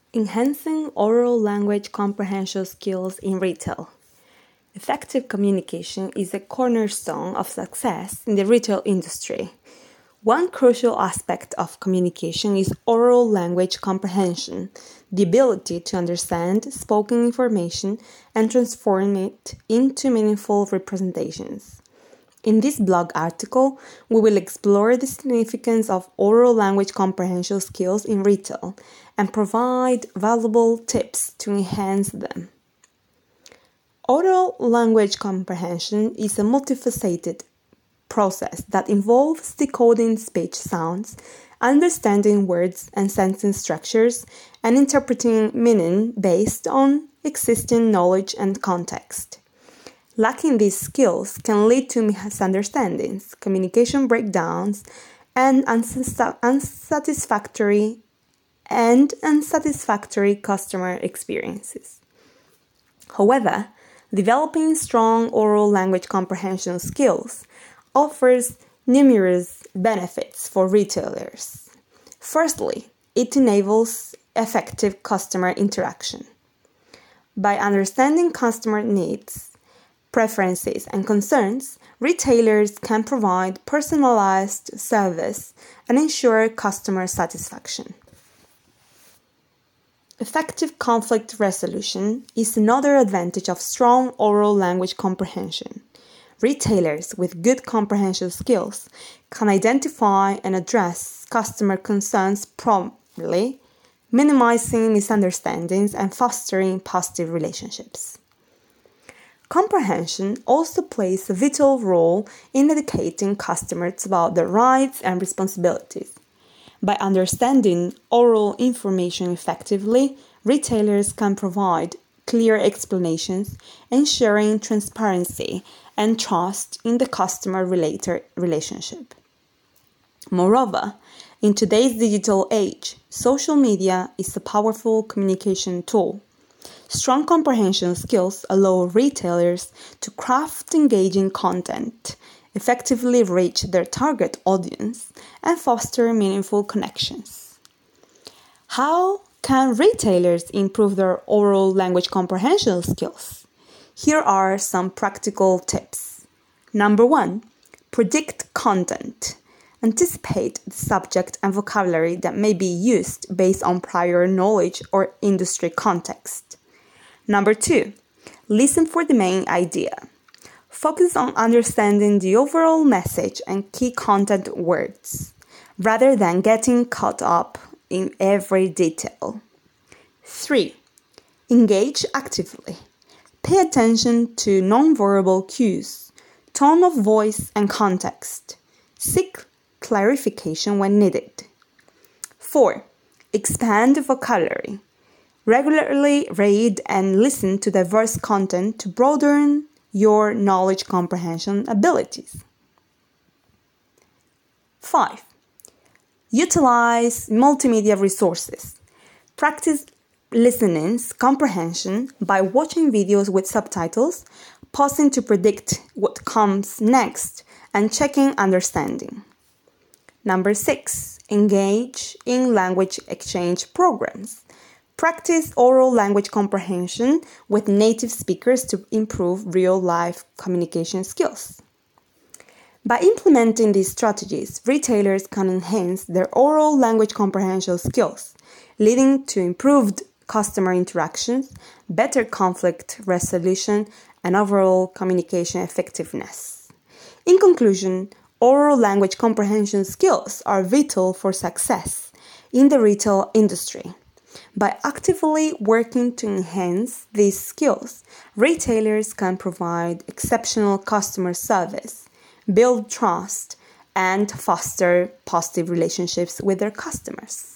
Enhancing oral language comprehension skills in retail. Effective communication is a cornerstone of success in the retail industry. One crucial aspect of communication is oral language comprehension, the ability to understand spoken information and transform it into meaningful representations. In this blog article, we will explore the significance of oral language comprehension skills in retail and provide valuable tips to enhance them. Oral language comprehension is a multifaceted process that involves decoding speech sounds, understanding words and sentence structures, and interpreting meaning based on existing knowledge and context. Lacking these skills can lead to misunderstandings, communication breakdowns, and unsatisfactory customer experiences. However, developing strong oral language comprehension skills offers numerous benefits for retailers. Firstly, it enables effective customer interaction. By understanding customer needs, preferences, and concerns, retailers can provide personalized service and ensure customer satisfaction. Effective conflict resolution is another advantage of strong oral language comprehension. Retailers with good comprehension skills can identify and address customer concerns promptly, minimizing misunderstandings and fostering positive relationships. Comprehension also plays a vital role in educating customers about their rights and responsibilities. By understanding oral information effectively, retailers can provide clear explanations, ensuring transparency and trust in the customer-related relationship. Moreover, in today's digital age, social media is a powerful communication tool. Strong comprehension skills allow retailers to craft engaging content, effectively reach their target audience, and foster meaningful connections. How can retailers improve their oral language comprehension skills? Here are some practical tips. Number 1. Predict content. Anticipate the subject and vocabulary that may be used based on prior knowledge or industry context. Number 2. Listen for the main idea. Focus on understanding the overall message and key content words, rather than getting caught up in every detail. 3. Engage actively. Pay attention to nonverbal cues, tone of voice, and context. Seek clarification when needed. 4. Expand vocabulary. Regularly read and listen to diverse content to broaden your knowledge comprehension abilities. 5. Utilize multimedia resources. Practice listening comprehension by watching videos with subtitles, pausing to predict what comes next, and checking understanding. Number 6. Engage in language exchange programs. Practice oral language comprehension with native speakers to improve real-life communication skills. By implementing these strategies, retailers can enhance their oral language comprehension skills, leading to improved customer interactions, better conflict resolution, and overall communication effectiveness. In conclusion, oral language comprehension skills are vital for success in the retail industry. By actively working to enhance these skills, retailers can provide exceptional customer service, build trust, and foster positive relationships with their customers.